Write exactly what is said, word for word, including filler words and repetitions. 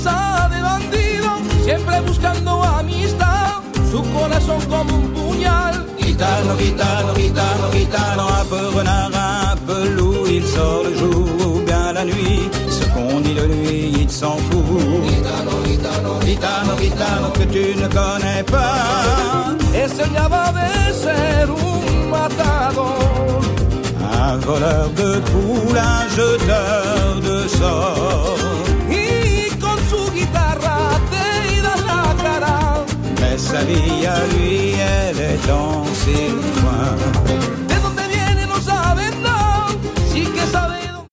sonrisa de bandido, siempre buscando amistad, su corazón como un puñal. Gitano, gitano, gitano, gitano, un peu renard, un peu loup, il sort le jour ou bien la nuit, ce qu'on dit de lui, il s'en fout. Gitano, gitano, Gitano, gitano que tu ne connais pas, enseñaba de ser un matador, un voleur de poules, un jeteur de sorts. y con su guitarra te da la cara. Mais sa vie à lui, elle est dans ses coins.